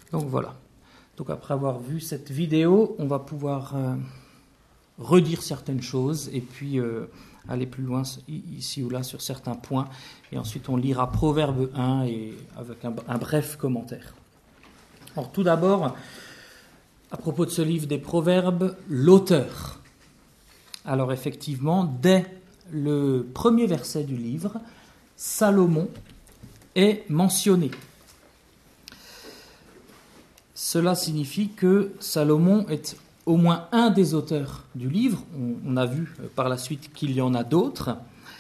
Donc voilà. Donc après avoir vu cette vidéo, on va pouvoir redire certaines choses et puis aller plus loin ici ou là sur certains points. Et ensuite on lira Proverbe 1 et avec un bref commentaire. Alors tout d'abord, à propos de ce livre des Proverbes, l'auteur. Alors effectivement, dès le premier verset du livre, Salomon est mentionné. Cela signifie que Salomon est au moins un des auteurs du livre. On a vu par la suite qu'il y en a d'autres.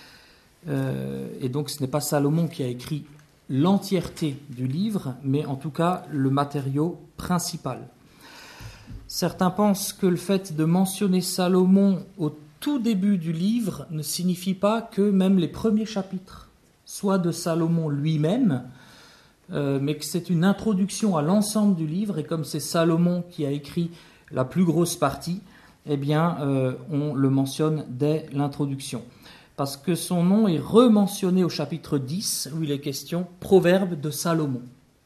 Et donc ce n'est pas Salomon qui a écrit l'entièreté du livre, mais en tout cas le matériau principal. Certains pensent que le fait de mentionner Salomon au tout début du livre ne signifie pas que même les premiers chapitres soient de Salomon lui-même, mais que c'est une introduction à l'ensemble du livre, et comme c'est Salomon qui a écrit la plus grosse partie, eh bien, on le mentionne dès l'introduction. Parce que son nom est rementionné au chapitre 10, où il est question Proverbe de Salomon.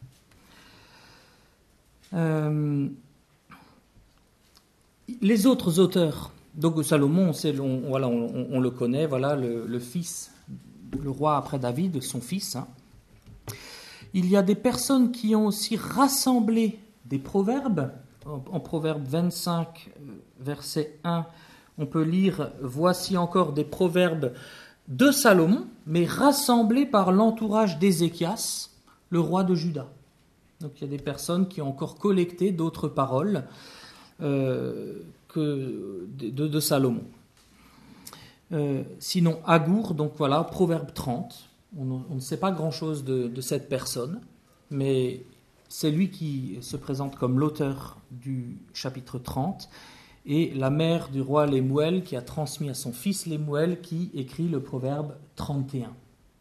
Les autres auteurs, donc Salomon, on le connaît, voilà, le fils, le roi après David, son fils. Il y a des personnes qui ont aussi rassemblé des proverbes. En Proverbe 25, verset 1, on peut lire « Voici encore des proverbes de Salomon, mais rassemblés par l'entourage d'Ézéchias, le roi de Juda. » Donc il y a des personnes qui ont encore collecté d'autres paroles que de Salomon. Sinon, Agour, donc voilà, Proverbe 30. On ne sait pas grand-chose de cette personne, mais c'est lui qui se présente comme l'auteur du chapitre 30, et la mère du roi Lemuel qui a transmis à son fils Lemuel qui écrit le Proverbe 31.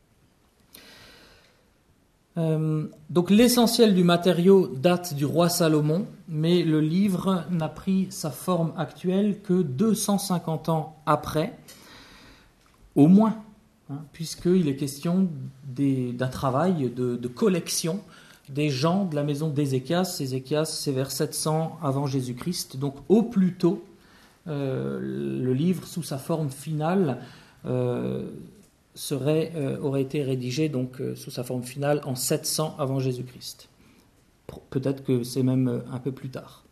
Donc l'essentiel du matériau date du roi Salomon, mais le livre n'a pris sa forme actuelle que 250 ans après, au moins, puisqu'il est question d'un travail de collection des gens de la maison d'Ézéchias. Ézéchias, c'est vers 700 avant Jésus-Christ, donc au plus tôt, le livre sous sa forme finale aurait été rédigé donc sous sa forme finale en 700 avant Jésus-Christ. Peut-être que c'est même un peu plus tard.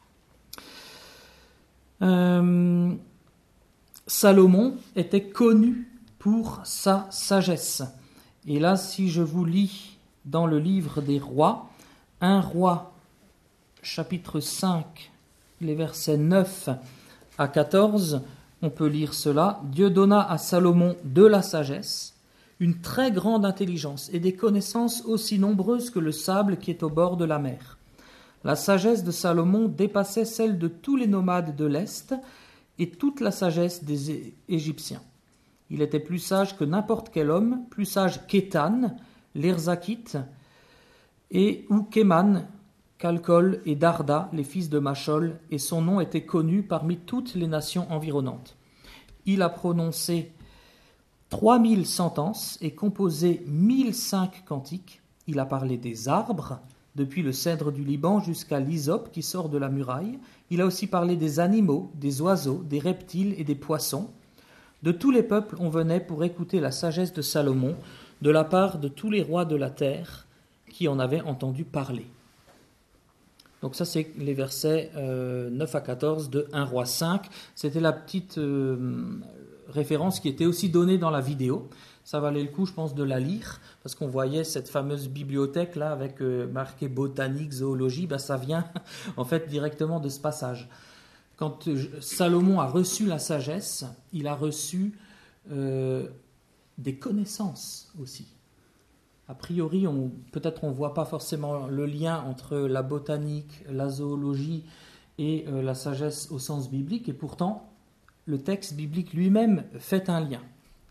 Salomon était connu pour sa sagesse. Et là, si je vous lis dans le livre des rois, 1 Roi, chapitre 5, les versets 9 à 14, on peut lire cela. « Dieu donna à Salomon de la sagesse, une très grande intelligence et des connaissances aussi nombreuses que le sable qui est au bord de la mer. La sagesse de Salomon dépassait celle de tous les nomades de l'Est et toute la sagesse des Égyptiens. Il était plus sage que n'importe quel homme, plus sage qu'Étan, l'Erzakite, ou qu'Éman, Calcol et Darda, les fils de Machol, et son nom était connu parmi toutes les nations environnantes. Il a prononcé 3000 sentences et composé 1005 cantiques. Il a parlé des arbres, depuis le cèdre du Liban jusqu'à l'hysope qui sort de la muraille. Il a aussi parlé des animaux, des oiseaux, des reptiles et des poissons. De tous les peuples, on venait pour écouter la sagesse de Salomon, de la part de tous les rois de la terre qui en avaient entendu parler. » Donc ça, c'est les versets 9 à 14 de 1 Roi 5. C'était la petite référence qui était aussi donnée dans la vidéo. Ça valait le coup, je pense, de la lire, parce qu'on voyait cette fameuse bibliothèque là avec marqué botanique, zoologie. Ça vient en fait directement de ce passage. Quand Salomon a reçu la sagesse, il a reçu des connaissances aussi. A priori, peut-être on ne voit pas forcément le lien entre la botanique, la zoologie et la sagesse au sens biblique, et pourtant, le texte biblique lui-même fait un lien.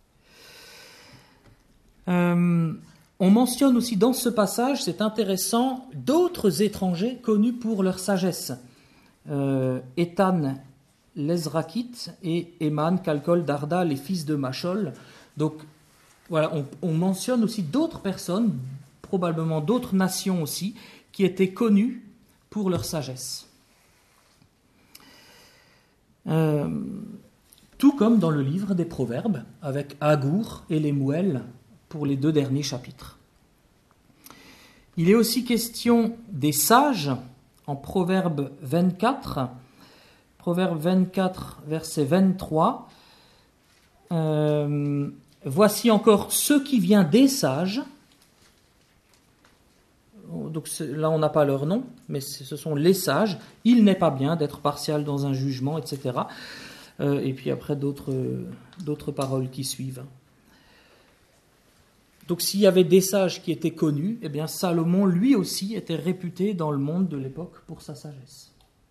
On mentionne aussi dans ce passage, c'est intéressant, d'autres étrangers connus pour leur sagesse. Étan, l'Ezrakite, et Éman, Calcol, Darda, les fils de Machol. Donc, voilà, on mentionne aussi d'autres personnes, probablement d'autres nations aussi, qui étaient connues pour leur sagesse. Tout comme dans le livre des Proverbes, avec Agour et Lemuel pour les 2 derniers chapitres. Il est aussi question des sages en Proverbe 24, verset 23. Voici encore ce qui vient des sages. Donc là, on n'a pas leur nom, mais ce sont les sages. Il n'est pas bien d'être partial dans un jugement, etc. Et puis après, d'autres paroles qui suivent. Donc s'il y avait des sages qui étaient connus, eh bien Salomon, lui aussi, était réputé dans le monde de l'époque pour sa sagesse.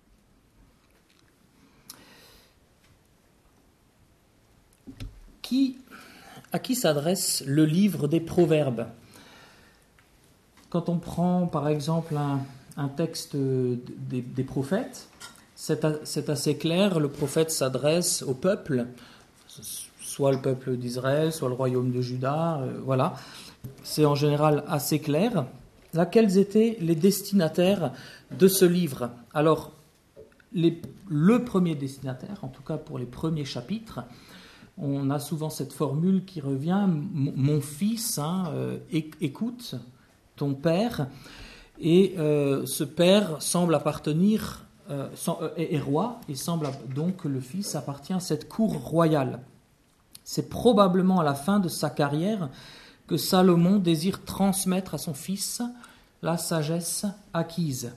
À qui s'adresse le livre des Proverbes ? Quand on prend par exemple un texte des prophètes, c'est assez clair, le prophète s'adresse au peuple, soit le peuple d'Israël, soit le royaume de Juda, voilà. C'est en général assez clair. Là, quels étaient les destinataires de ce livre ? Alors, le premier destinataire, en tout cas pour les premiers chapitres, on a souvent cette formule qui revient, mon fils, écoute ton père, et ce père semble appartenir, est roi, et semble donc que le fils appartient à cette cour royale. C'est probablement à la fin de sa carrière que Salomon désire transmettre à son fils la sagesse acquise.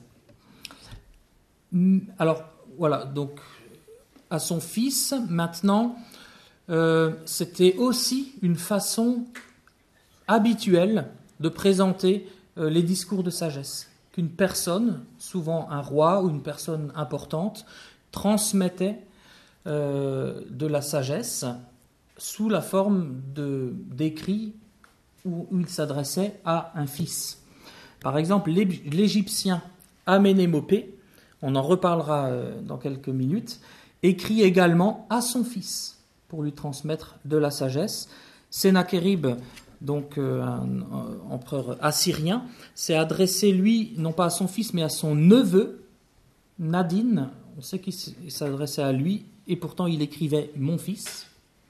Alors, voilà, donc à son fils, maintenant, c'était aussi une façon habituelle de présenter les discours de sagesse. Qu'une personne, souvent un roi ou une personne importante, transmettait de la sagesse sous la forme d'écrits où il s'adressait à un fils. Par exemple, l'Égyptien Amenémopé, on en reparlera dans quelques minutes, écrit également à son fils pour lui transmettre de la sagesse. Sennachérib, donc un empereur assyrien, s'est adressé, lui, non pas à son fils, mais à son neveu, Nadine. On sait qu'il s'adressait à lui, et pourtant il écrivait « mon fils ».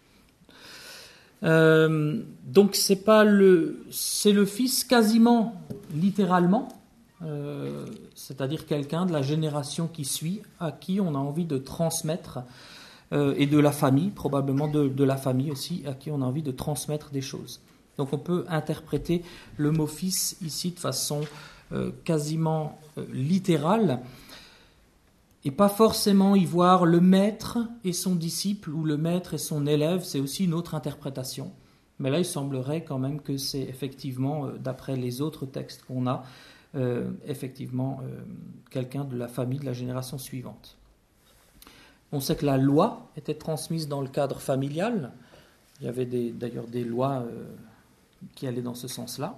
Donc c'est le fils quasiment littéralement, c'est-à-dire quelqu'un de la génération qui suit, à qui on a envie de transmettre, et de la famille, probablement de la famille aussi, à qui on a envie de transmettre des choses. Donc on peut interpréter le mot fils ici de façon quasiment littérale, et pas forcément y voir le maître et son disciple, ou le maître et son élève, c'est aussi une autre interprétation. Mais là, il semblerait quand même que c'est effectivement, d'après les autres textes qu'on a, effectivement quelqu'un de la famille, de la génération suivante. On sait que la loi était transmise dans le cadre familial. Il y avait d'ailleurs des lois qui allaient dans ce sens-là.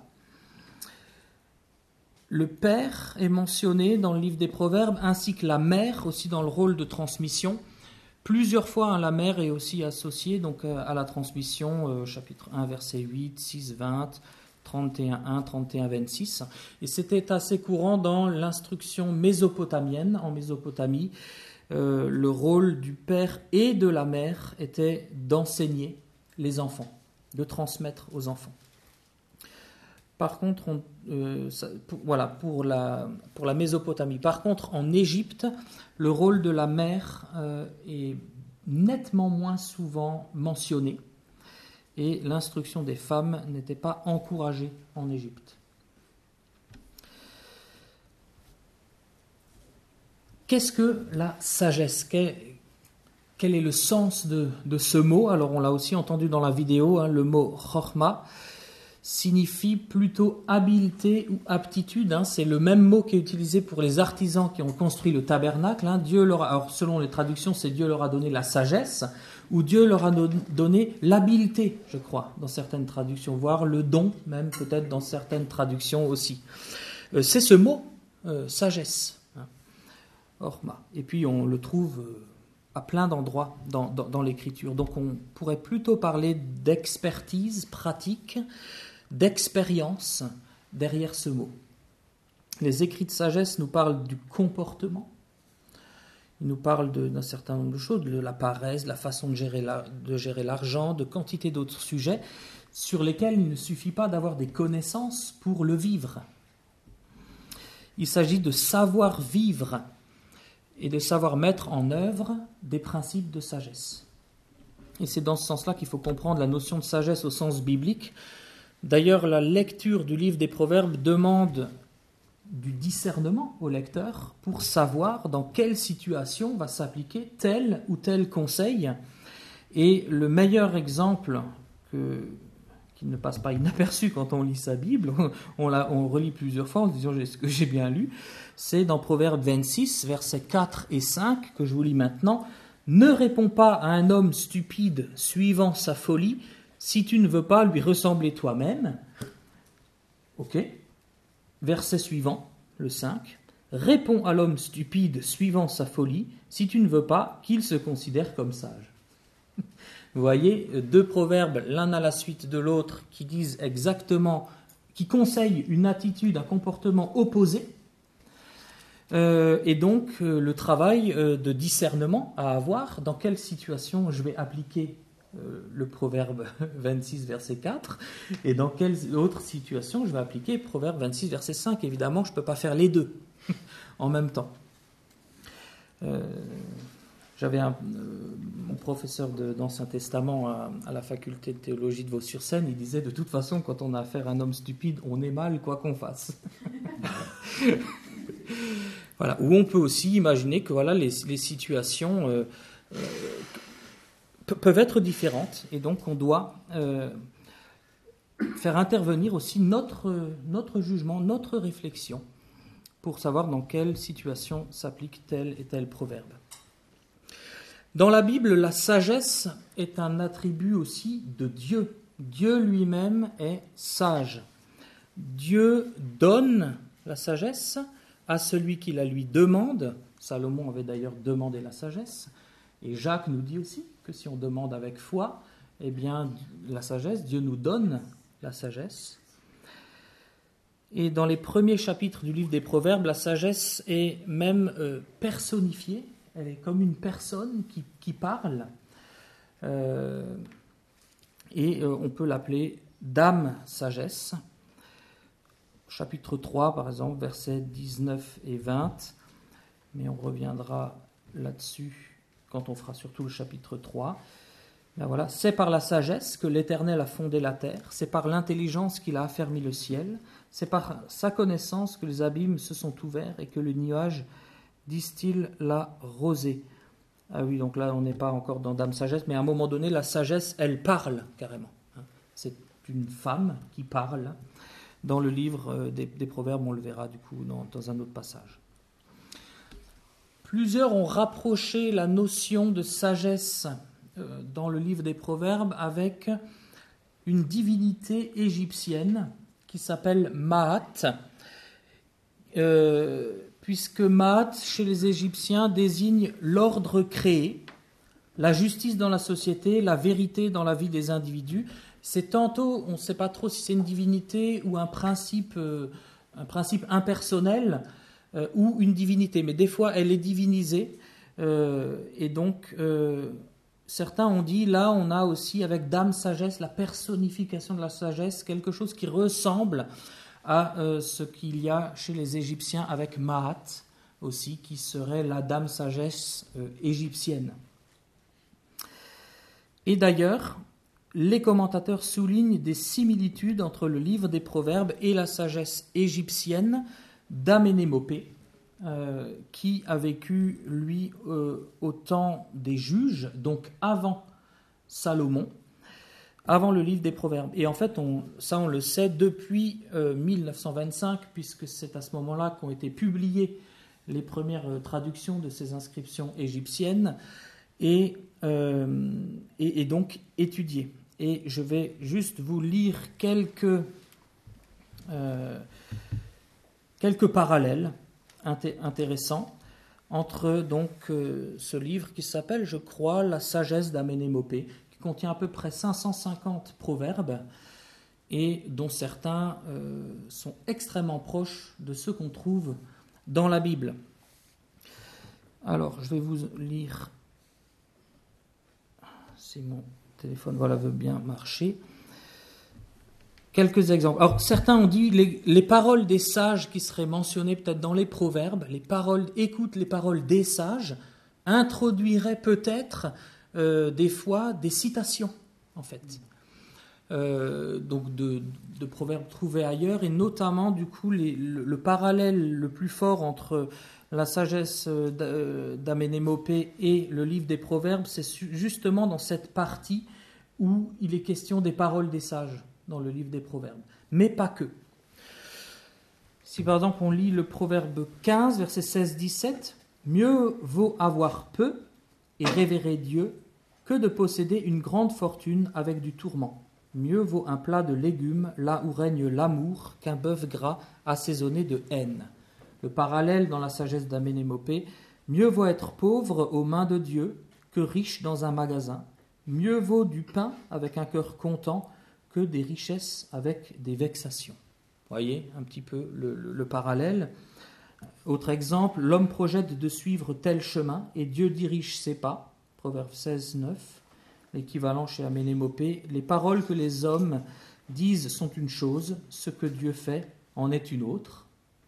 Le père est mentionné dans le livre des Proverbes, ainsi que la mère, aussi dans le rôle de transmission. Plusieurs fois, la mère est aussi associée donc, à la transmission, chapitre 1, verset 8, 6, 20, 31, 1, 31, 26. Et c'était assez courant dans l'instruction mésopotamienne. En Mésopotamie, le rôle du père et de la mère était d'enseigner les enfants, de transmettre aux enfants. Par contre, pour la Mésopotamie. Par contre, en Égypte, le rôle de la mère est nettement moins souvent mentionné, et l'instruction des femmes n'était pas encouragée en Égypte. Qu'est-ce que la sagesse ? Quel est le sens de ce mot ? Alors, on l'a aussi entendu dans la vidéo, le mot « chokhma » signifie plutôt habileté ou aptitude. C'est le même mot qui est utilisé pour les artisans qui ont construit le tabernacle. Alors, selon les traductions, c'est Dieu leur a donné la sagesse, ou Dieu leur a donné l'habileté, je crois, dans certaines traductions, voire le don, même peut-être dans certaines traductions aussi. C'est ce mot, sagesse, orma. Et puis on le trouve à plein d'endroits dans l'Écriture. Donc on pourrait plutôt parler d'expertise pratique, d'expérience derrière ce mot. Les écrits de sagesse nous parlent du comportement. Ils nous parlent d'un certain nombre de choses, de la paresse, de la façon de gérer l'argent, de quantité d'autres sujets sur lesquels il ne suffit pas d'avoir des connaissances pour le vivre. Il s'agit de savoir vivre et de savoir mettre en œuvre des principes de sagesse. Et c'est dans ce sens-là qu'il faut comprendre la notion de sagesse au sens biblique. D'ailleurs, la lecture du livre des Proverbes demande du discernement au lecteur pour savoir dans quelle situation va s'appliquer tel ou tel conseil. Et le meilleur exemple qui ne passe pas inaperçu quand on lit sa Bible, on relit plusieurs fois en disant ce que j'ai bien lu, c'est dans Proverbe 26, versets 4 et 5, que je vous lis maintenant. « Ne réponds pas à un homme stupide suivant sa folie, si tu ne veux pas lui ressembler toi-même. » Ok. Verset suivant, le 5. « Réponds à l'homme stupide suivant sa folie, si tu ne veux pas qu'il se considère comme sage. » Vous voyez, deux proverbes l'un à la suite de l'autre qui disent exactement, qui conseillent une attitude, un comportement opposé. Et donc le travail de discernement à avoir, dans quelle situation je vais appliquer le proverbe 26 verset 4 et dans quelle autre situation je vais appliquer proverbe 26 verset 5. Évidemment, je ne peux pas faire les deux en même temps. J'avais mon professeur d'Ancien Testament à la faculté de théologie de Vaux-sur-Seine, il disait de toute façon quand on a affaire à un homme stupide, on est mal quoi qu'on fasse. Voilà. Ou on peut aussi imaginer que voilà, les situations peuvent être différentes et donc on doit faire intervenir aussi notre jugement, notre réflexion pour savoir dans quelle situation s'applique tel et tel proverbe. Dans la Bible, la sagesse est un attribut aussi de Dieu. Dieu lui-même est sage. Dieu donne la sagesse à celui qui la lui demande. Salomon avait d'ailleurs demandé la sagesse. Et Jacques nous dit aussi que si on demande avec foi, eh bien, la sagesse, Dieu nous donne la sagesse. Et dans les premiers chapitres du livre des Proverbes, la sagesse est même personnifiée. Elle est comme une personne qui parle. Et on peut l'appeler Dame Sagesse. Chapitre 3, par exemple, versets 19 et 20. Mais on reviendra là-dessus quand on fera surtout le chapitre 3. Ben voilà. C'est par la sagesse que l'Éternel a fondé la terre. C'est par l'intelligence qu'il a affermi le ciel. C'est par sa connaissance que les abîmes se sont ouverts et que le nuage distille la rosée. Ah oui, donc là, on n'est pas encore dans Dame Sagesse, mais à un moment donné, la sagesse, elle parle carrément. C'est une femme qui parle. Dans le livre des Proverbes, on le verra du coup dans un autre passage. Plusieurs ont rapproché la notion de sagesse dans le livre des Proverbes avec une divinité égyptienne qui s'appelle Maat, puisque Maat, chez les Égyptiens, désigne l'ordre créé, la justice dans la société, la vérité dans la vie des individus. C'est tantôt, on ne sait pas trop si c'est une divinité ou un principe impersonnel ou une divinité, mais des fois elle est divinisée. Et donc, certains ont dit, là on a aussi avec Dame Sagesse, la personnification de la sagesse, quelque chose qui ressemble à ce qu'il y a chez les Égyptiens avec Maat aussi, qui serait la Dame Sagesse égyptienne. Et d'ailleurs, les commentateurs soulignent des similitudes entre le livre des Proverbes et la sagesse égyptienne d'Amenémopé, qui a vécu, lui, au temps des juges, donc avant Salomon, avant le livre des Proverbes. Et en fait, on le sait depuis 1925, puisque c'est à ce moment-là qu'ont été publiées les premières traductions de ces inscriptions égyptiennes et donc étudiées. Et je vais juste vous lire quelques parallèles intéressants entre donc ce livre qui s'appelle, je crois, La sagesse d'Amenémopé, qui contient à peu près 550 proverbes, et dont certains sont extrêmement proches de ceux qu'on trouve dans la Bible. Alors, je vais vous lire, si mon téléphone veut bien marcher, quelques exemples. Alors, certains ont dit les paroles des sages qui seraient mentionnées peut-être dans les proverbes, écoute les paroles des sages, introduiraient peut-être des fois des citations, en fait. Donc de proverbes trouvés ailleurs, et notamment du coup le parallèle le plus fort entre la sagesse d'Aménémopée et le livre des proverbes, c'est justement dans cette partie où il est question des paroles des sages dans le livre des proverbes, mais pas que. Si par exemple on lit le proverbe 15, versets 16-17, « Mieux vaut avoir peu et révérer Dieu que de posséder une grande fortune avec du tourment. Mieux vaut un plat de légumes là où règne l'amour qu'un bœuf gras assaisonné de haine. » Le parallèle dans la sagesse d'Aménémopée, « Mieux vaut être pauvre aux mains de Dieu que riche dans un magasin. Mieux vaut du pain avec un cœur content que des richesses avec des vexations. » Vous voyez un petit peu le parallèle. Autre exemple, « L'homme projette de suivre tel chemin et Dieu dirige ses pas. » Proverbe 16, 9. L'équivalent chez Aménémopée, « Les paroles que les hommes disent sont une chose, ce que Dieu fait en est une autre. »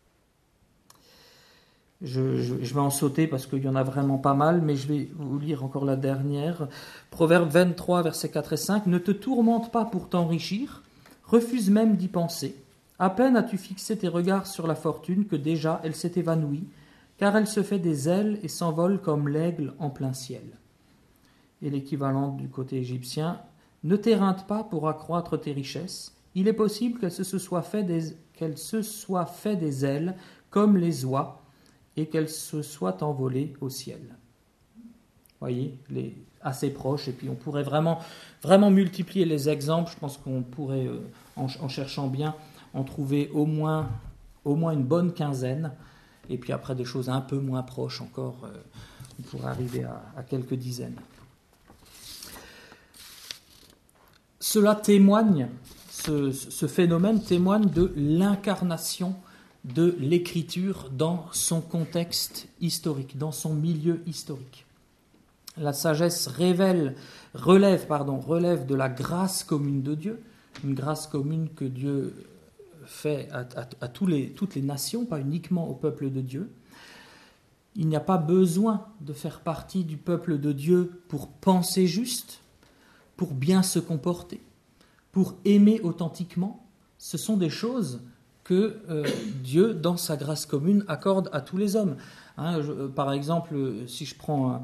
Je vais en sauter parce qu'il y en a vraiment pas mal, mais je vais vous lire encore la dernière. Proverbe 23, versets 4 et 5. « Ne te tourmente pas pour t'enrichir, refuse même d'y penser. À peine as-tu fixé tes regards sur la fortune que déjà elle s'est évanouie, car elle se fait des ailes et s'envole comme l'aigle en plein ciel. » Et l'équivalent du côté égyptien, « Ne t'éreinte pas pour accroître tes richesses. Il est possible qu'elle se soit fait des ailes comme les oies et qu'elle se soit envolée au ciel. » Vous voyez, assez proches. Et puis on pourrait vraiment multiplier les exemples. Je pense qu'on pourrait, en cherchant bien, en trouver au moins une bonne quinzaine. Et puis après des choses un peu moins proches encore, on pourrait arriver à quelques dizaines. Cela témoigne, ce phénomène témoigne de l'incarnation de l'écriture dans son contexte historique, dans son milieu historique. La sagesse relève de la grâce commune de Dieu, une grâce commune que Dieu fait à toutes les nations, pas uniquement au peuple de Dieu. Il n'y a pas besoin de faire partie du peuple de Dieu pour penser juste, pour bien se comporter, pour aimer authentiquement. Ce sont des choses que Dieu, dans sa grâce commune, accorde à tous les hommes. Par exemple, si je prends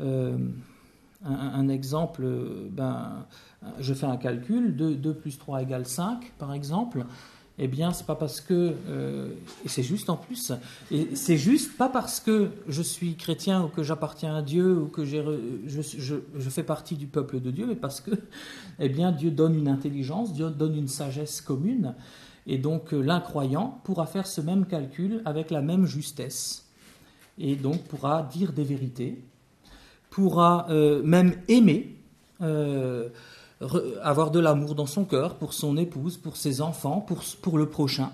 un exemple, je fais un calcul, 2 plus 3 égale 5, par exemple. Eh bien, c'est pas parce que, et c'est juste en plus, et c'est juste pas parce que je suis chrétien ou que j'appartiens à Dieu ou que je fais partie du peuple de Dieu, mais parce que, eh bien, Dieu donne une intelligence, Dieu donne une sagesse commune, et donc l'incroyant pourra faire ce même calcul avec la même justesse, et donc pourra dire des vérités, pourra même aimer, avoir de l'amour dans son cœur pour son épouse, pour ses enfants, pour le prochain.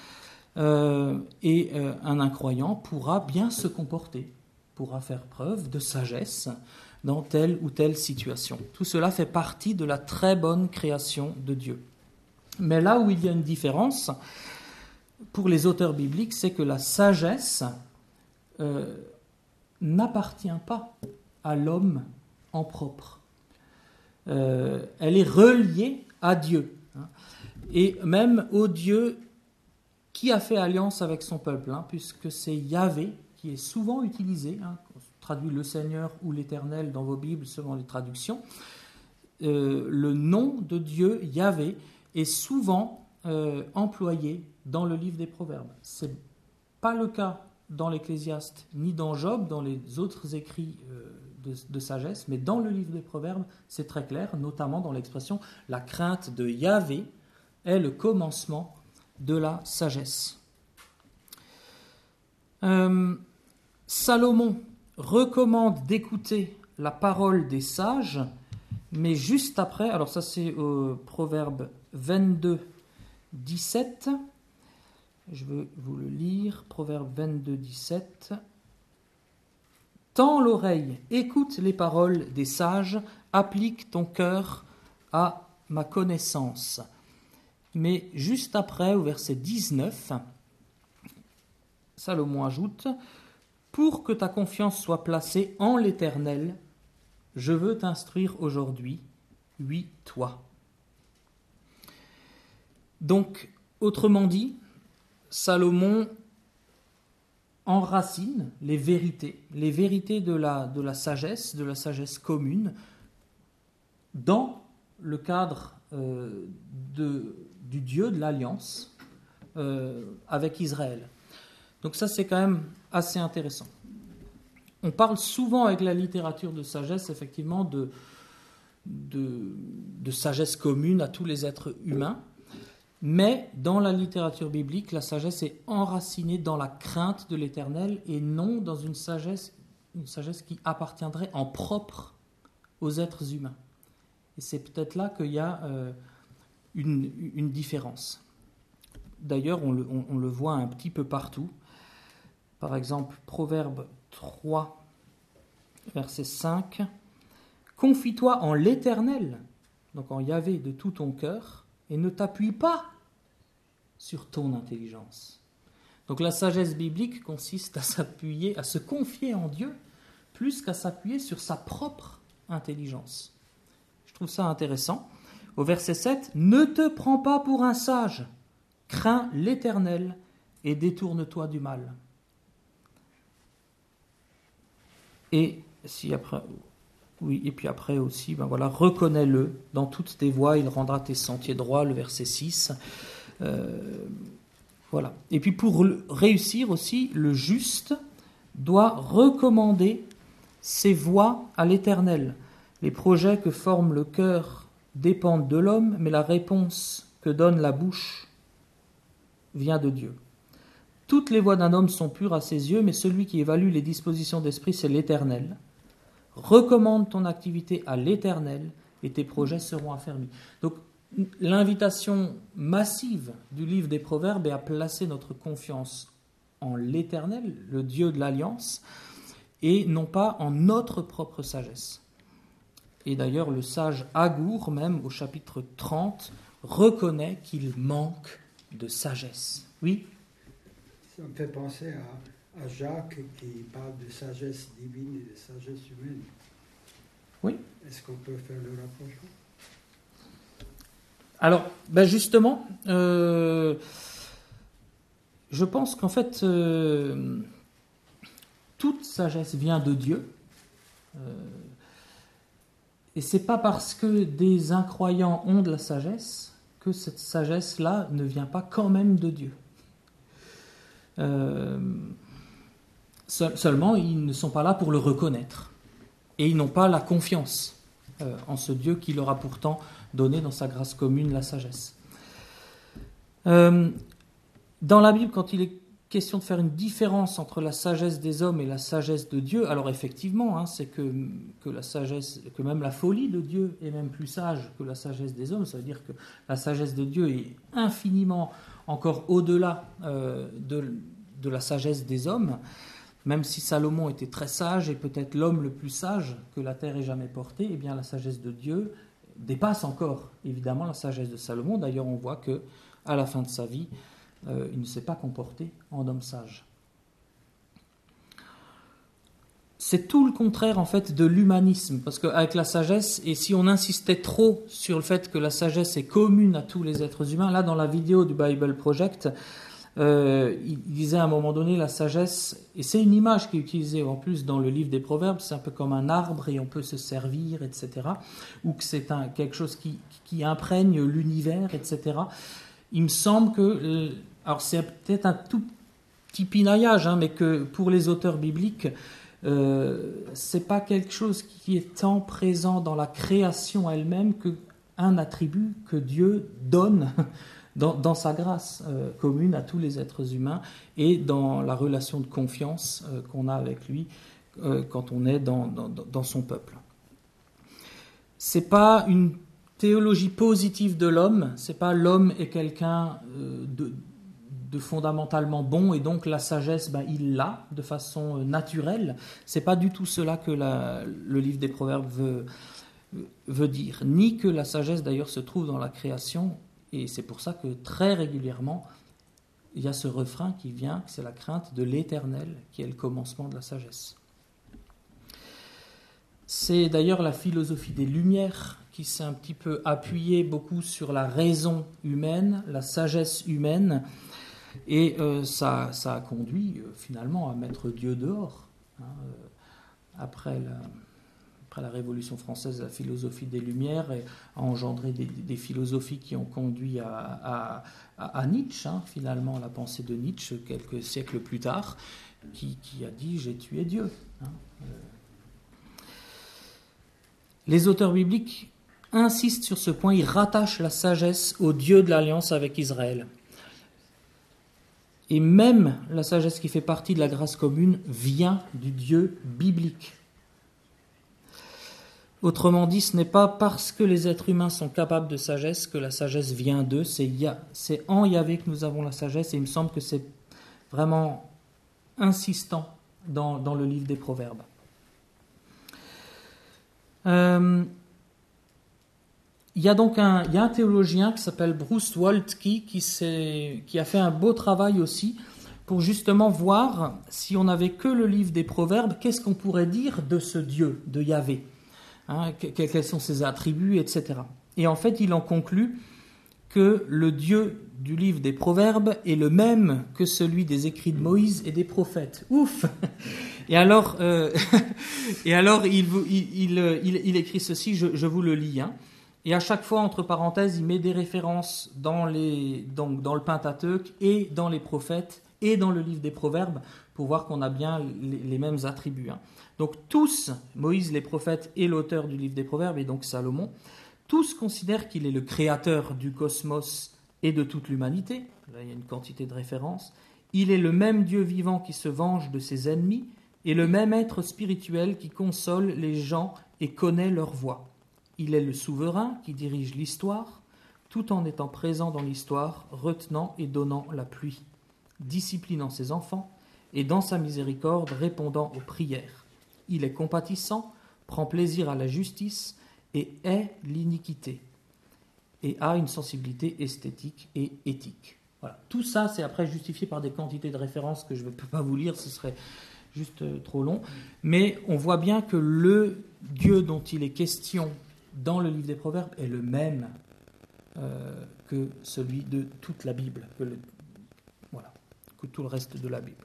Et un incroyant pourra bien se comporter, pourra faire preuve de sagesse dans telle ou telle situation. Tout cela fait partie de la très bonne création de Dieu. Mais là où il y a une différence, pour les auteurs bibliques, c'est que la sagesse n'appartient pas à l'homme en propre. Elle est reliée à Dieu, et même au Dieu qui a fait alliance avec son peuple, puisque c'est Yahvé qui est souvent utilisé, on traduit le Seigneur ou l'Éternel dans vos Bibles selon les traductions. Le nom de Dieu, Yahvé, est souvent employé dans le livre des Proverbes. Ce n'est pas le cas dans l'Ecclésiaste ni dans Job, dans les autres écrits de sagesse, mais dans le livre des Proverbes, c'est très clair, notamment dans l'expression « la crainte de Yahvé est le commencement de la sagesse ». Salomon recommande d'écouter la parole des sages Mais juste après, alors ça c'est au Proverbe 22, 17. Je vais vous le lire. Proverbe 22, 17. Tends l'oreille, écoute les paroles des sages, applique ton cœur à ma connaissance. Mais juste après, au verset 19, Salomon ajoute: pour que ta confiance soit placée en l'Éternel, je veux t'instruire aujourd'hui, oui, toi. Donc, autrement dit, Salomon enracine les vérités de la sagesse commune, dans le cadre du Dieu de l'Alliance avec Israël. Donc ça, c'est quand même assez intéressant. On parle souvent avec la littérature de sagesse, effectivement, de sagesse commune à tous les êtres humains, mais dans la littérature biblique, la sagesse est enracinée dans la crainte de l'Éternel et non dans une sagesse qui appartiendrait en propre aux êtres humains. Et c'est peut-être là qu'il y a une différence. D'ailleurs, on le voit un petit peu partout. Par exemple, Proverbe 3, verset 5. « Confie-toi en l'Éternel, donc en Yahvé, de tout ton cœur, et ne t'appuie pas sur ton intelligence. » Donc la sagesse biblique consiste à s'appuyer, à se confier en Dieu, plus qu'à s'appuyer sur sa propre intelligence. Je trouve ça intéressant. Au verset 7, « Ne te prends pas pour un sage, crains l'Éternel et détourne-toi du mal. » Et puis après aussi, reconnais-le dans toutes tes voies, il rendra tes sentiers droits, le verset 6. Voilà. Et puis pour réussir aussi, le juste doit recommander ses voies à l'Éternel. Les projets que forme le cœur dépendent de l'homme, mais la réponse que donne la bouche vient de Dieu. Toutes les voies d'un homme sont pures à ses yeux, mais celui qui évalue les dispositions d'esprit, c'est l'Éternel. Recommande ton activité à l'Éternel et tes projets seront affermis. Donc, l'invitation massive du livre des Proverbes est à placer notre confiance en l'Éternel, le Dieu de l'Alliance, et non pas en notre propre sagesse. Et d'ailleurs, le sage Agour, même au chapitre 30, reconnaît qu'il manque de sagesse. Oui ? Ça me fait penser à Jacques qui parle de sagesse divine et de sagesse humaine. Oui. Est-ce qu'on peut faire le rapprochement ? Alors, justement, je pense qu'en fait, toute sagesse vient de Dieu. Et c'est pas parce que des incroyants ont de la sagesse que cette sagesse-là ne vient pas quand même de Dieu. Seulement, ils ne sont pas là pour le reconnaître. Et ils n'ont pas la confiance en ce Dieu qui leur a pourtant donné dans sa grâce commune la sagesse. Dans la Bible, quand il est question de faire une différence entre la sagesse des hommes et la sagesse de Dieu, alors effectivement, c'est que la sagesse, que même la folie de Dieu est même plus sage que la sagesse des hommes. Ça veut dire que la sagesse de Dieu est infiniment encore au-delà de la sagesse des hommes, même si Salomon était très sage et peut-être l'homme le plus sage que la terre ait jamais porté, eh bien la sagesse de Dieu dépasse encore évidemment la sagesse de Salomon. D'ailleurs, on voit que à la fin de sa vie, il ne s'est pas comporté en homme sage. C'est tout le contraire en fait de l'humanisme, parce qu'avec la sagesse, et si on insistait trop sur le fait que la sagesse est commune à tous les êtres humains, là dans la vidéo du Bible Project, il disait à un moment donné la sagesse, et c'est une image qui est utilisée en plus dans le livre des Proverbes, c'est un peu comme un arbre et on peut se servir, etc., ou que c'est quelque chose qui imprègne l'univers, etc. Il me semble que, alors c'est peut-être un tout petit pinaillage, mais que pour les auteurs bibliques, c'est pas quelque chose qui est tant présent dans la création elle-même qu'un attribut que Dieu donne dans sa grâce commune à tous les êtres humains et dans la relation de confiance qu'on a avec lui quand on est dans son peuple. c'est pas une théologie positive de l'homme, c'est pas l'homme est quelqu'un de fondamentalement bon et donc la sagesse, il l'a de façon naturelle. C'est pas du tout cela que le livre des Proverbes veut dire, ni que la sagesse d'ailleurs se trouve dans la création, et c'est pour ça que très régulièrement il y a ce refrain qui vient, c'est la crainte de l'Éternel qui est le commencement de la sagesse. C'est d'ailleurs la philosophie des Lumières qui s'est un petit peu appuyée beaucoup sur la raison humaine, la sagesse humaine, et ça a conduit finalement à mettre Dieu dehors. Après la Révolution française, la philosophie des Lumières a engendré des philosophies qui ont conduit à Nietzsche, finalement, la pensée de Nietzsche, quelques siècles plus tard, qui a dit « j'ai tué Dieu ». Les auteurs bibliques insistent sur ce point, ils rattachent la sagesse au Dieu de l'alliance avec Israël. Et même la sagesse qui fait partie de la grâce commune vient du Dieu biblique. Autrement dit, ce n'est pas parce que les êtres humains sont capables de sagesse que la sagesse vient d'eux, c'est en Yahvé que nous avons la sagesse, et il me semble que c'est vraiment insistant dans le livre des Proverbes. Il y a un théologien qui s'appelle Bruce Waltke qui a fait un beau travail aussi pour justement voir, si on n'avait que le livre des Proverbes, qu'est-ce qu'on pourrait dire de ce Dieu, de Yahvé, quels sont ses attributs, etc. Et en fait, il en conclut que le Dieu du livre des Proverbes est le même que celui des écrits de Moïse et des prophètes. Ouf! Et alors il écrit ceci, je vous le lis. Et à chaque fois, entre parenthèses, il met des références dans le Pentateuque et dans les prophètes et dans le livre des Proverbes pour voir qu'on a bien les mêmes attributs. Donc tous, Moïse, les prophètes et l'auteur du livre des Proverbes, et donc Salomon, tous considèrent qu'il est le créateur du cosmos et de toute l'humanité. Là, il y a une quantité de références. Il est le même Dieu vivant qui se venge de ses ennemis et le même être spirituel qui console les gens et connaît leur voie. Il est le souverain qui dirige l'histoire, tout en étant présent dans l'histoire, retenant et donnant la pluie, disciplinant ses enfants et dans sa miséricorde répondant aux prières. Il est compatissant, prend plaisir à la justice et hait l'iniquité, et a une sensibilité esthétique et éthique. Voilà. Tout ça, c'est après justifié par des quantités de références que je ne peux pas vous lire, ce serait juste trop long. Mais on voit bien que le Dieu dont il est question dans le livre des Proverbes est le même que celui de toute la Bible, que tout le reste de la Bible.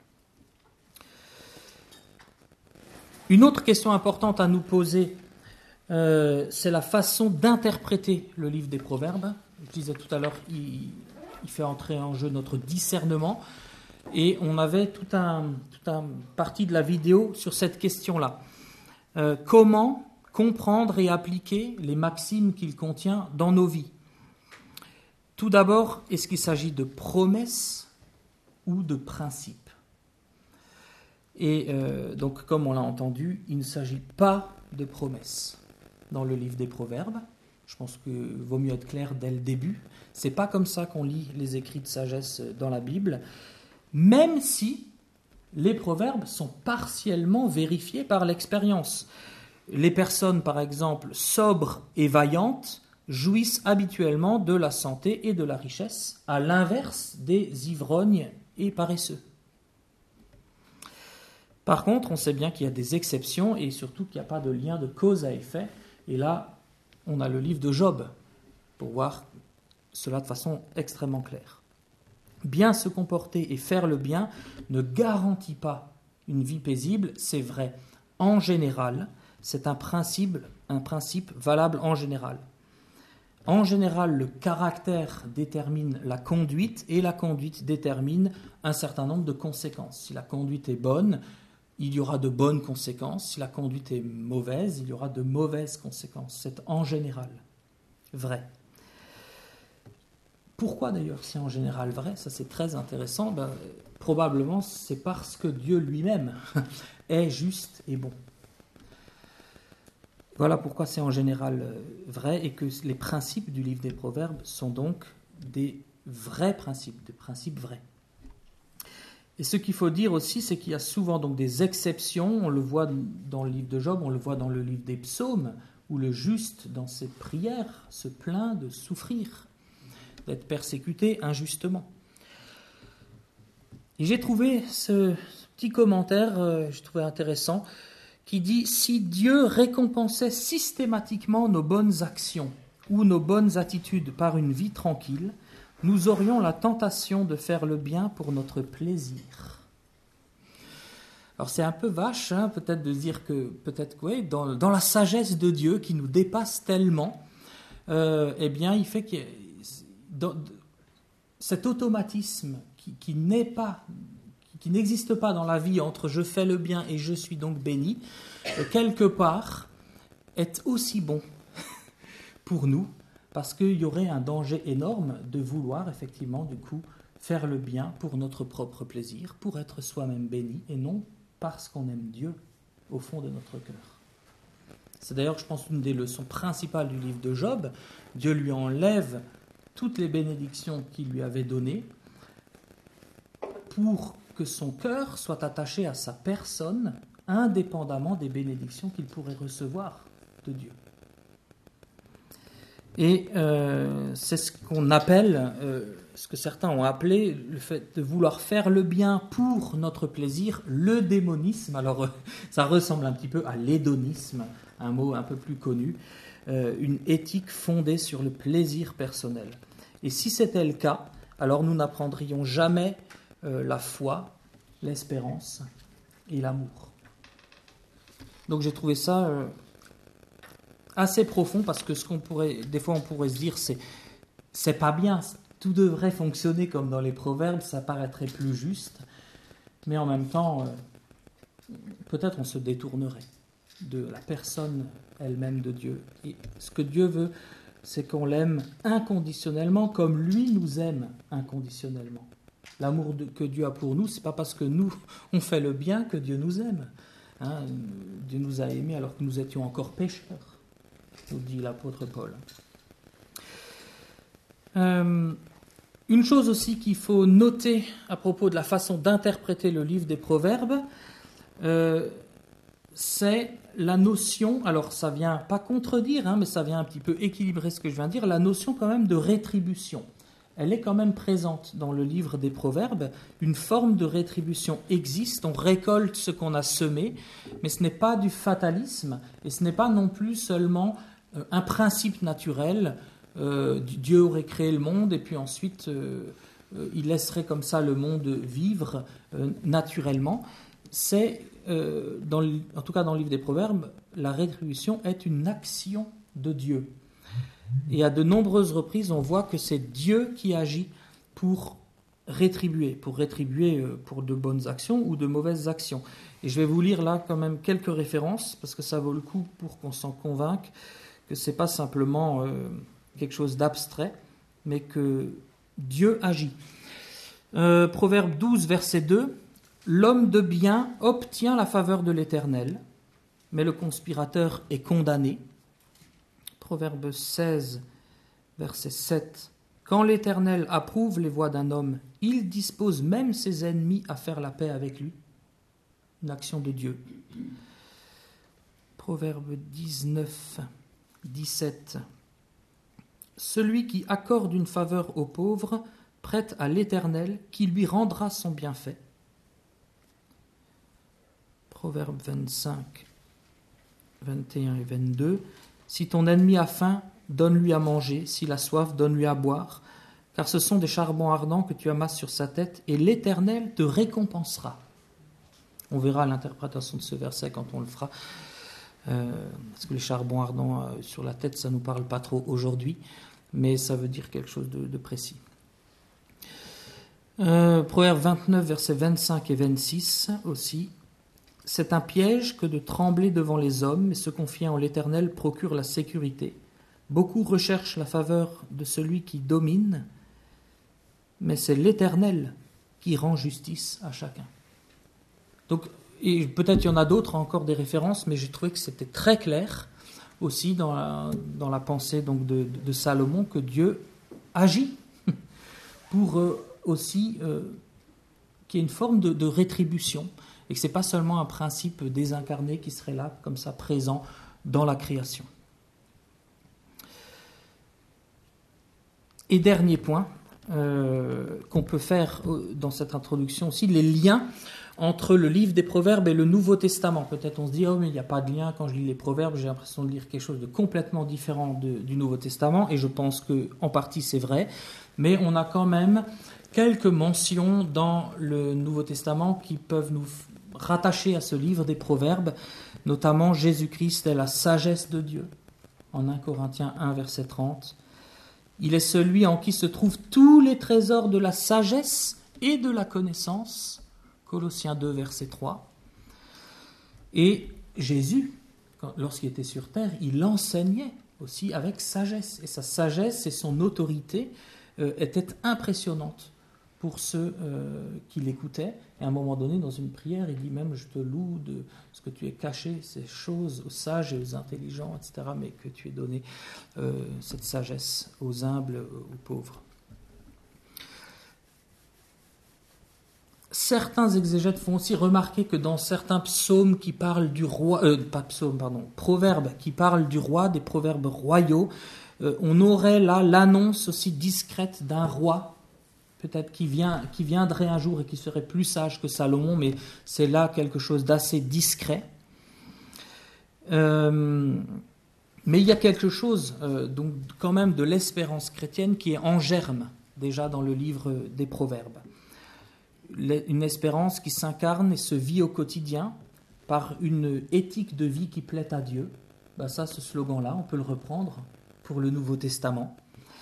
Une autre question importante à nous poser, c'est la façon d'interpréter le livre des Proverbes. Je disais tout à l'heure, il fait entrer en jeu notre discernement. Et on avait toute une partie de la vidéo sur cette question-là. Comment comprendre et appliquer les maximes qu'il contient dans nos vies? Tout d'abord, est-ce qu'il s'agit de promesses ou de principes? Et donc, comme on l'a entendu, il ne s'agit pas de promesses dans le livre des Proverbes. Je pense qu'il vaut mieux être clair dès le début. C'est pas comme ça qu'on lit les écrits de sagesse dans la Bible, même si les proverbes sont partiellement vérifiés par l'expérience. Les personnes, par exemple, sobres et vaillantes, jouissent habituellement de la santé et de la richesse, à l'inverse des ivrognes et paresseux. Par contre, on sait bien qu'il y a des exceptions et surtout qu'il n'y a pas de lien de cause à effet. Et là, on a le livre de Job pour voir cela de façon extrêmement claire. Bien se comporter et faire le bien ne garantit pas une vie paisible, c'est vrai. En général, c'est un principe valable en général. En général, le caractère détermine la conduite et la conduite détermine un certain nombre de conséquences. Si la conduite est bonne, il y aura de bonnes conséquences. Si la conduite est mauvaise, il y aura de mauvaises conséquences. C'est en général vrai. Pourquoi d'ailleurs c'est en général vrai? Ça c'est très intéressant. Probablement c'est parce que Dieu lui-même est juste et bon. Voilà pourquoi c'est en général vrai et que les principes du livre des Proverbes sont donc des vrais principes, des principes vrais. Et ce qu'il faut dire aussi, c'est qu'il y a souvent donc des exceptions. On le voit dans le livre de Job, on le voit dans le livre des Psaumes, où le juste, dans ses prières, se plaint de souffrir, d'être persécuté injustement. Et j'ai trouvé ce petit commentaire, j'ai trouvé intéressant, qui dit « Si Dieu récompensait systématiquement nos bonnes actions ou nos bonnes attitudes par une vie tranquille, nous aurions la tentation de faire le bien pour notre plaisir. » Alors c'est un peu vache, hein, peut-être de dire que, peut-être que oui, dans la sagesse de Dieu qui nous dépasse tellement, eh bien il fait que cet automatisme qui n'existe pas dans la vie entre je fais le bien et je suis donc béni, quelque part est aussi bon pour nous, parce qu'il y aurait un danger énorme de vouloir effectivement du coup faire le bien pour notre propre plaisir, pour être soi-même béni, et non parce qu'on aime Dieu au fond de notre cœur. C'est d'ailleurs, je pense, une des leçons principales du livre de Job. Dieu lui enlève toutes les bénédictions qu'il lui avait données pour que son cœur soit attaché à sa personne, indépendamment des bénédictions qu'il pourrait recevoir de Dieu. Et c'est ce qu'on appelle, ce que certains ont appelé le fait de vouloir faire le bien pour notre plaisir, le démonisme. Alors ça ressemble un petit peu à l'hédonisme, un mot un peu plus connu, une éthique fondée sur le plaisir personnel. Et si c'était le cas, alors nous n'apprendrions jamais la foi, l'espérance et l'amour. Donc j'ai trouvé ça assez profond, parce que des fois on pourrait se dire c'est pas bien, tout devrait fonctionner comme dans les proverbes, ça paraîtrait plus juste, mais en même temps peut-être on se détournerait de la personne elle-même de Dieu. Et ce que Dieu veut, c'est qu'on l'aime inconditionnellement comme lui nous aime inconditionnellement. L'amour que Dieu a pour nous, c'est pas parce que nous on fait le bien que Dieu nous aime. Hein, Dieu nous a aimés alors que nous étions encore pécheurs, nous dit l'apôtre Paul. Une chose aussi qu'il faut noter à propos de la façon d'interpréter le livre des Proverbes, c'est la notion, alors ça vient pas contredire, mais ça vient un petit peu équilibrer ce que je viens de dire, la notion quand même de rétribution. Elle est quand même présente dans le livre des Proverbes. Une forme de rétribution existe, on récolte ce qu'on a semé, mais ce n'est pas du fatalisme, et ce n'est pas non plus seulement un principe naturel. Dieu aurait créé le monde, et puis ensuite il laisserait comme ça le monde vivre naturellement. C'est, en tout cas dans le livre des Proverbes, la rétribution est une action de Dieu. Et à de nombreuses reprises, on voit que c'est Dieu qui agit pour rétribuer pour de bonnes actions ou de mauvaises actions. Et je vais vous lire là quand même quelques références, parce que ça vaut le coup pour qu'on s'en convainque que ce n'est pas simplement quelque chose d'abstrait, mais que Dieu agit. Proverbe 12, verset 2, « L'homme de bien obtient la faveur de l'Éternel, mais le conspirateur est condamné. » Proverbe 16, verset 7, « Quand l'Éternel approuve les voies d'un homme, il dispose même ses ennemis à faire la paix avec lui. » Une action de Dieu. Proverbe 19, 17, « Celui qui accorde une faveur aux pauvres prête à l'Éternel, qui lui rendra son bienfait. » Proverbe 25, 21 et 22, « Si ton ennemi a faim, donne-lui à manger, s'il a soif, donne-lui à boire, car ce sont des charbons ardents que tu amasses sur sa tête, et l'Éternel te récompensera. » On verra l'interprétation de ce verset quand on le fera, parce que les charbons ardents sur la tête, ça ne nous parle pas trop aujourd'hui, mais ça veut dire quelque chose de précis. Proverbe 29, versets 25 et 26 aussi. « C'est un piège que de trembler devant les hommes, mais se confier en l'Éternel procure la sécurité. Beaucoup recherchent la faveur de celui qui domine, mais c'est l'Éternel qui rend justice à chacun. » Donc, et peut-être il y en a d'autres, encore des références, mais j'ai trouvé que c'était très clair aussi dans la pensée donc de Salomon que Dieu agit pour aussi qu'il y ait une forme de rétribution et que ce n'est pas seulement un principe désincarné qui serait là, comme ça, présent dans la création. Et dernier point qu'on peut faire dans cette introduction aussi, les liens entre le livre des Proverbes et le Nouveau Testament. Peut-être on se dit « Oh, mais il n'y a pas de lien quand je lis les Proverbes, j'ai l'impression de lire quelque chose de complètement différent du Nouveau Testament. » Et je pense qu'en partie c'est vrai, mais on a quand même quelques mentions dans le Nouveau Testament qui peuvent nous rattacher à ce livre des Proverbes, notamment Jésus-Christ est la sagesse de Dieu, en 1 Corinthiens 1, verset 30. Il est celui en qui se trouvent tous les trésors de la sagesse et de la connaissance, Colossiens 2, verset 3. Et Jésus, lorsqu'il était sur terre, il enseignait aussi avec sagesse. Et sa sagesse et son autorité étaient impressionnantes pour ceux qui l'écoutaient. Et à un moment donné, dans une prière, il dit même « Je te loue de ce que tu aies caché ces choses aux sages et aux intelligents, etc., mais que tu aies donné cette sagesse aux humbles, aux pauvres. » Certains exégètes font aussi remarquer que dans certains psaumes qui parlent du roi, proverbes qui parlent du roi, des proverbes royaux, on aurait là l'annonce aussi discrète d'un roi, peut-être qui viendrait un jour et qui serait plus sage que Salomon, mais c'est là quelque chose d'assez discret. Mais il y a quelque chose, donc quand même, de l'espérance chrétienne qui est en germe déjà dans le livre des Proverbes. Une espérance qui s'incarne et se vit au quotidien par une éthique de vie qui plaît à Dieu. Ben ça, ce slogan-là, on peut le reprendre pour le Nouveau Testament.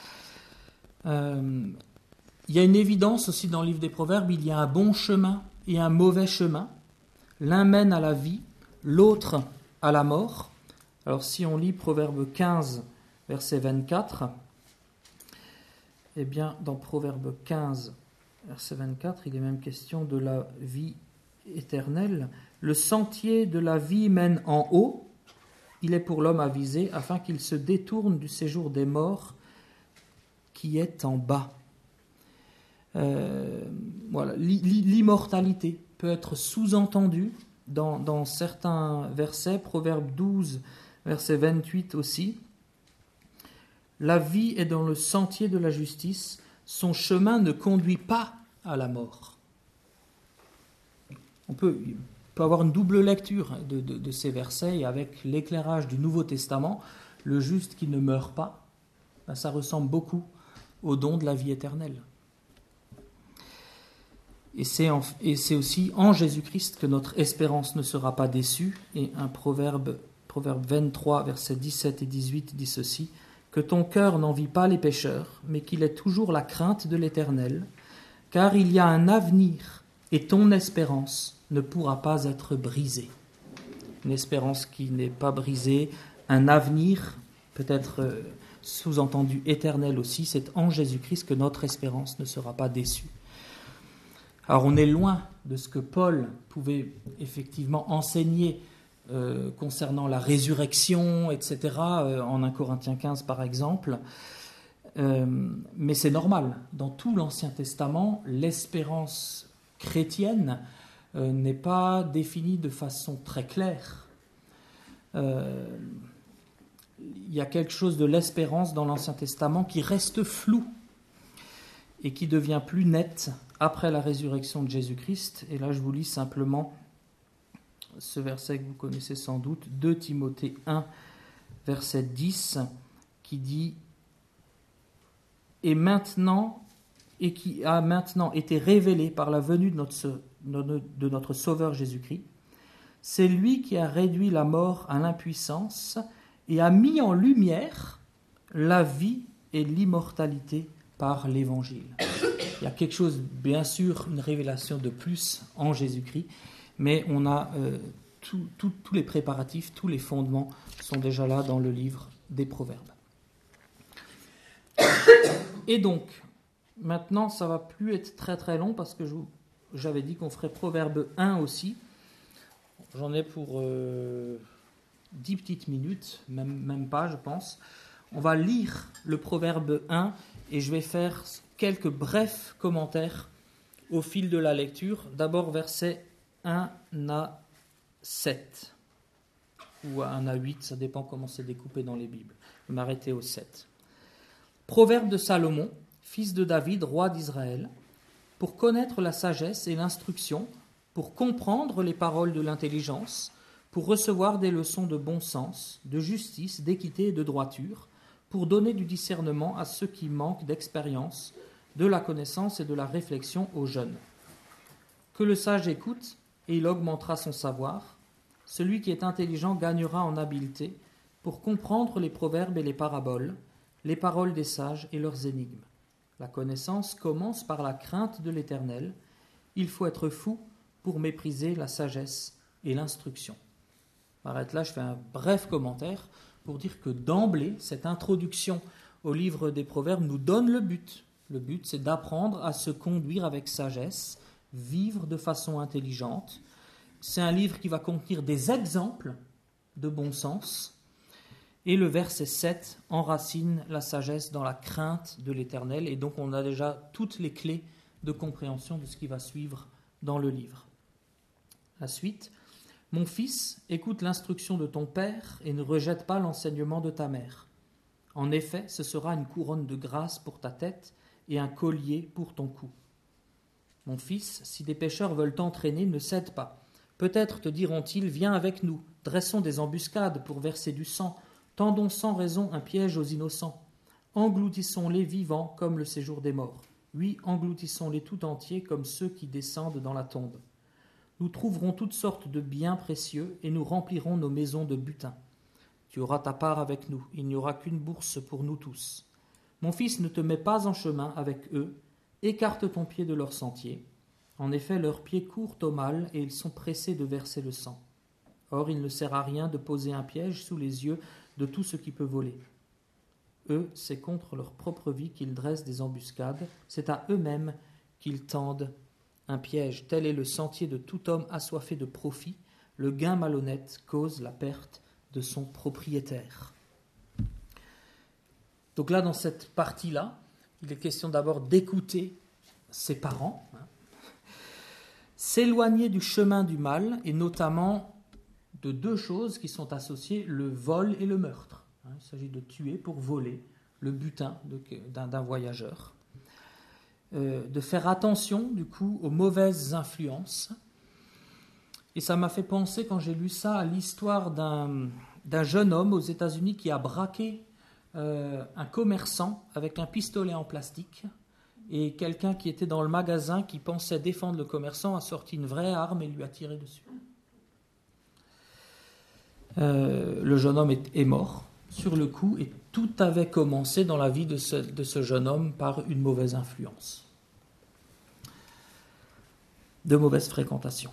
Il y a une évidence aussi dans le livre des Proverbes, il y a un bon chemin et un mauvais chemin. L'un mène à la vie, l'autre à la mort. Alors si on lit Proverbe 15, verset 24, eh bien dans Proverbe 15, verset 24, il est même question de la vie éternelle. Le sentier de la vie mène en haut, il est pour l'homme avisé, afin qu'il se détourne du séjour des morts qui est en bas. Voilà. L'immortalité peut être sous-entendue dans certains versets, Proverbe 12, verset 28 aussi. La vie est dans le sentier de la justice, son chemin ne conduit pas à la mort. On peut avoir une double lecture de ces versets, et avec l'éclairage du Nouveau Testament, le juste qui ne meurt pas, ben ça ressemble beaucoup au don de la vie éternelle. Et c'est aussi en Jésus-Christ que notre espérance ne sera pas déçue. Et un proverbe 23, versets 17 et 18 dit ceci: que ton cœur n'envie pas les pécheurs, mais qu'il ait toujours la crainte de l'Éternel, car il y a un avenir, et ton espérance ne pourra pas être brisée. Une espérance qui n'est pas brisée, un avenir, peut-être sous-entendu éternel aussi, c'est en Jésus-Christ que notre espérance ne sera pas déçue. Alors on est loin de ce que Paul pouvait effectivement enseigner concernant la résurrection, etc., en 1 Corinthiens 15 par exemple, mais c'est normal. Dans tout l'Ancien Testament, l'espérance chrétienne n'est pas définie de façon très claire. Il y a quelque chose de l'espérance dans l'Ancien Testament qui reste flou et qui devient plus net après la résurrection de Jésus-Christ. Et là, je vous lis simplement ce verset que vous connaissez sans doute, 2 Timothée 1, verset 10, qui dit « et qui a maintenant été révélé par la venue de notre Sauveur Jésus-Christ. C'est lui qui a réduit la mort à l'impuissance et a mis en lumière la vie et l'immortalité par l'Évangile. » Il y a quelque chose, bien sûr, une révélation de plus en Jésus-Christ, mais on a tous les préparatifs, tous les fondements sont déjà là dans le livre des Proverbes. Et donc, maintenant, ça ne va plus être très très long parce que j'avais dit qu'on ferait Proverbe 1 aussi. J'en ai pour 10 petites minutes, même pas je pense. On va lire le Proverbe 1 et je vais faire quelques brefs commentaires au fil de la lecture. D'abord versets 1 à 7 ou à 1 à 8, ça dépend comment c'est découpé dans les Bibles. Je vais m'arrêter au 7. Proverbe de Salomon, fils de David, roi d'Israël, pour connaître la sagesse et l'instruction, pour comprendre les paroles de l'intelligence, pour recevoir des leçons de bon sens, de justice, d'équité et de droiture, pour donner du discernement à ceux qui manquent d'expérience, de la connaissance et de la réflexion aux jeunes. Que le sage écoute, et il augmentera son savoir. Celui qui est intelligent gagnera en habileté, pour comprendre les proverbes et les paraboles, les paroles des sages et leurs énigmes. La connaissance commence par la crainte de l'Éternel. Il faut être fou pour mépriser la sagesse et l'instruction. M'arrête là, je fais un bref commentaire pour dire que d'emblée, cette introduction au livre des Proverbes nous donne le but. Le but, c'est d'apprendre à se conduire avec sagesse, vivre de façon intelligente. C'est un livre qui va contenir des exemples de bon sens. Et le verset 7 enracine la sagesse dans la crainte de l'Éternel. Et donc, on a déjà toutes les clés de compréhension de ce qui va suivre dans le livre. La suite. Mon fils, écoute l'instruction de ton père et ne rejette pas l'enseignement de ta mère. En effet, ce sera une couronne de grâce pour ta tête et un collier pour ton cou. Mon fils, si des pécheurs veulent t'entraîner, ne cède pas. Peut-être te diront-ils, viens avec nous, dressons des embuscades pour verser du sang, tendons sans raison un piège aux innocents. Engloutissons-les vivants comme le séjour des morts. Oui, engloutissons-les tout entiers comme ceux qui descendent dans la tombe. Nous trouverons toutes sortes de biens précieux et nous remplirons nos maisons de butin. Tu auras ta part avec nous, il n'y aura qu'une bourse pour nous tous. Mon fils, ne te mets pas en chemin avec eux, écarte ton pied de leur sentier. En effet, leurs pieds courent au mal et ils sont pressés de verser le sang. Or, il ne sert à rien de poser un piège sous les yeux de tout ce qui peut voler. Eux, c'est contre leur propre vie qu'ils dressent des embuscades, c'est à eux-mêmes qu'ils tendent un piège. Tel est le sentier de tout homme assoiffé de profit. Le gain malhonnête cause la perte de son propriétaire. Donc là, dans cette partie-là, il est question d'abord d'écouter ses parents, s'éloigner du chemin du mal, et notamment de deux choses qui sont associées, le vol et le meurtre. Il s'agit de tuer pour voler le butin d'un voyageur. De faire attention, du coup, aux mauvaises influences. Et ça m'a fait penser, quand j'ai lu ça, à l'histoire d'un jeune homme aux États-Unis qui a braqué un commerçant avec un pistolet en plastique, et quelqu'un qui était dans le magasin qui pensait défendre le commerçant a sorti une vraie arme et lui a tiré dessus. Le jeune homme est mort sur le coup, et tout avait commencé dans la vie de ce jeune homme par une mauvaise influence, de mauvaise fréquentation.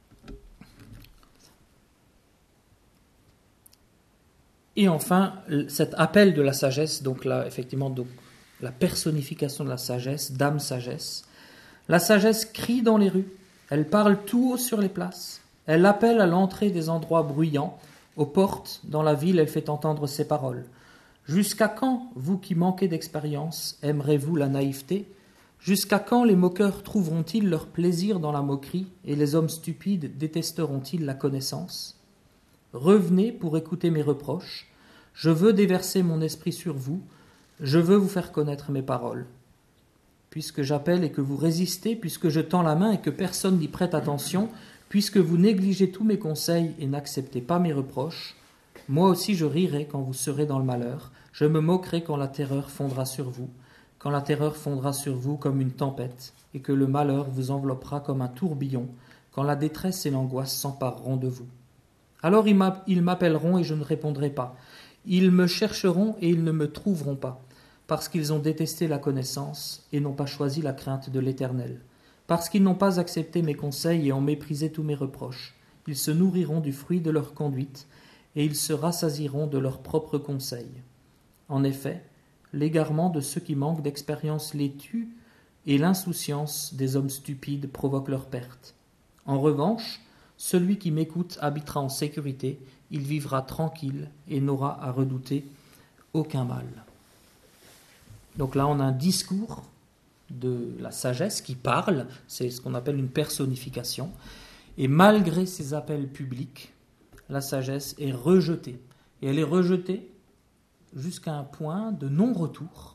Et enfin, cet appel de la sagesse, donc là, effectivement, donc, la personnification de la sagesse, Dame Sagesse. La sagesse crie dans les rues, elle parle tout haut sur les places, elle appelle à l'entrée des endroits bruyants, aux portes, dans la ville, elle fait entendre ses paroles. Jusqu'à quand, vous qui manquez d'expérience, aimerez-vous la naïveté ? Jusqu'à quand les moqueurs trouveront-ils leur plaisir dans la moquerie et les hommes stupides détesteront-ils la connaissance ? Revenez pour écouter mes reproches. Je veux déverser mon esprit sur vous. Je veux vous faire connaître mes paroles. Puisque j'appelle et que vous résistez, puisque je tends la main et que personne n'y prête attention, puisque vous négligez tous mes conseils et n'acceptez pas mes reproches, moi aussi je rirai quand vous serez dans le malheur. Je me moquerai quand la terreur fondra sur vous. Quand la terreur fondra sur vous comme une tempête, et que le malheur vous enveloppera comme un tourbillon, quand la détresse et l'angoisse s'empareront de vous. Alors ils m'appelleront et je ne répondrai pas. Ils me chercheront et ils ne me trouveront pas, parce qu'ils ont détesté la connaissance et n'ont pas choisi la crainte de l'Éternel. Parce qu'ils n'ont pas accepté mes conseils et ont méprisé tous mes reproches. Ils se nourriront du fruit de leur conduite, et ils se rassasieront de leurs propres conseils. En effet, l'égarement de ceux qui manquent d'expérience les tue, et l'insouciance des hommes stupides provoque leur perte. En revanche, Celui qui m'écoute habitera en sécurité, il vivra tranquille et n'aura à redouter aucun mal. Donc là, on a un discours de la sagesse qui parle, c'est ce qu'on appelle une personnification. Et malgré ces appels publics, la sagesse est rejetée. Et elle est rejetée jusqu'à un point de non-retour,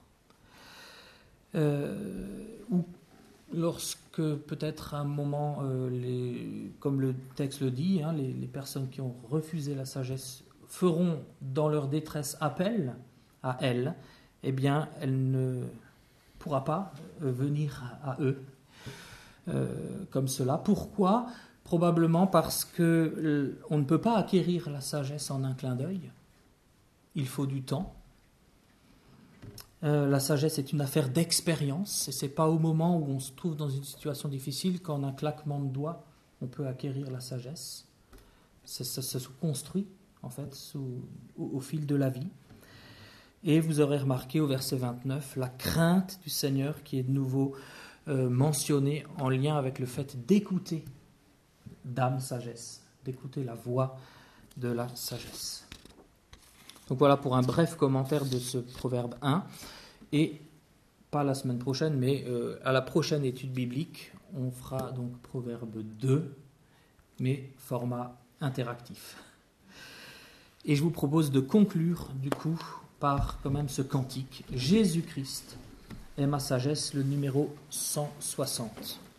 où lorsque peut-être à un moment, comme le texte le dit, les personnes qui ont refusé la sagesse feront dans leur détresse appel à elle, eh bien elle ne pourra pas venir à eux comme cela. Pourquoi ? Probablement parce que on ne peut pas acquérir la sagesse en un clin d'œil. Il faut du temps. La sagesse est une affaire d'expérience et c'est pas au moment où on se trouve dans une situation difficile qu'en un claquement de doigts on peut acquérir la sagesse. Ça se construit en fait au fil de la vie. Et vous aurez remarqué au verset 29 la crainte du Seigneur qui est de nouveau mentionnée en lien avec le fait d'écouter d'âme sagesse, d'écouter la voix de la sagesse. Donc voilà pour un bref commentaire de ce proverbe 1. Et pas la semaine prochaine, mais à la prochaine étude biblique, on fera donc proverbe 2, mais format interactif. Et je vous propose de conclure du coup par quand même ce cantique. Jésus-Christ est ma sagesse, le numéro 160.